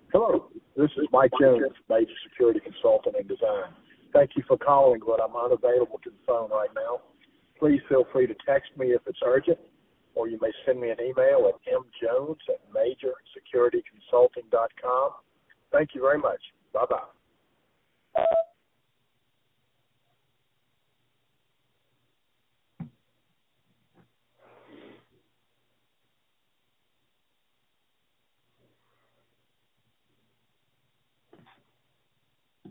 Hello, this is Mike Jones, Major Security Consultant and Design. Thank you for calling, but I'm unavailable to the phone right now. Please feel free to text me if it's urgent, or you may send me an email at mjones@majorsecurityconsulting.com. Thank you very much. Bye-bye.